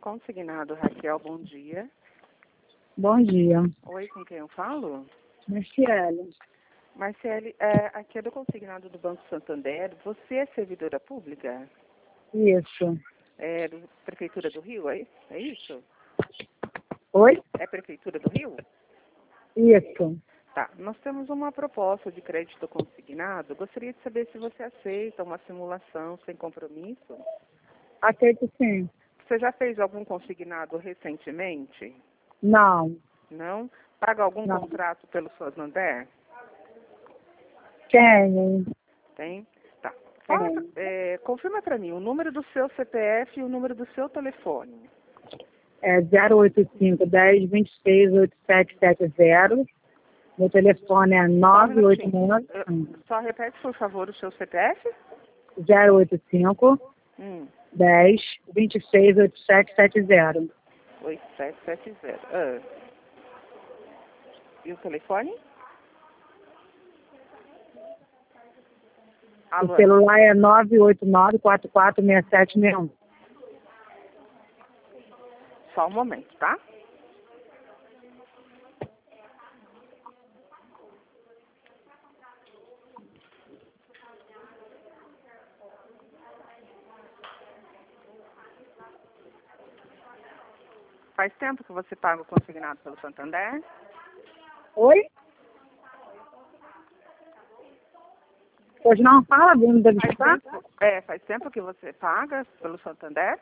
Consignado, Raquel, bom dia. Bom dia. Oi, com quem eu falo? Marciele. Marcele, aqui é do Consignado do Banco Santander. Você é servidora pública? Isso. É da Prefeitura do Rio, é isso? Oi? É Prefeitura do Rio? Isso. Tá. Nós temos uma proposta de crédito consignado. Gostaria de saber se você aceita uma simulação sem compromisso. Aceito sim. Você já fez algum consignado recentemente? Não. Não? Paga algum Não. contrato pelo Santander? Tenho. Tem? Tá. Confirma para mim o número do seu CPF e o número do seu telefone. É 085 10 26 8770. Meu telefone é Só um 989 minutinho. Só repete, por favor, o seu CPF. 085 10 26 8770. 8770. E o telefone? O Alô? celular é 989 446761. Só um momento, tá? Faz tempo que você paga o consignado pelo Santander? Oi? Hoje não fala, Bruno, deve estar? Faz tempo que você paga pelo Santander?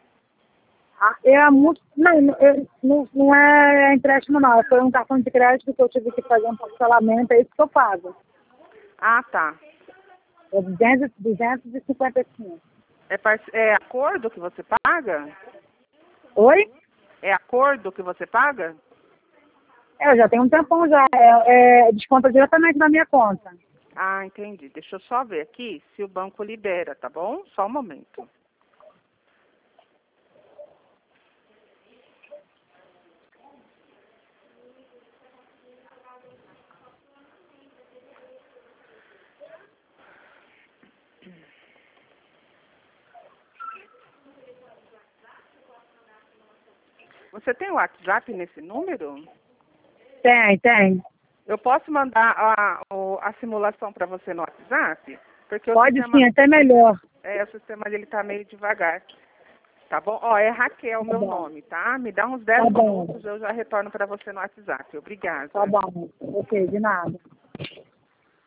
Não é empréstimo não, foi um cartão de crédito que eu tive que fazer um parcelamento, é isso que eu pago. Ah, tá. É 255. É acordo que você paga? Oi? É acordo que você paga? Eu já tenho um tempão já, desconta diretamente da minha conta. Ah, entendi. Deixa eu só ver aqui se o banco libera, tá bom? Só um momento. Você tem o WhatsApp nesse número? Tem. Eu posso mandar a simulação para você no WhatsApp? Porque Pode sim, até melhor. o sistema dele tá meio devagar. Tá bom? Ó, é Raquel, meu bom. nome, tá? Me dá uns 10 Tá bom. minutos, eu já retorno para você no WhatsApp. Obrigada. Tá bom. Ok, de nada.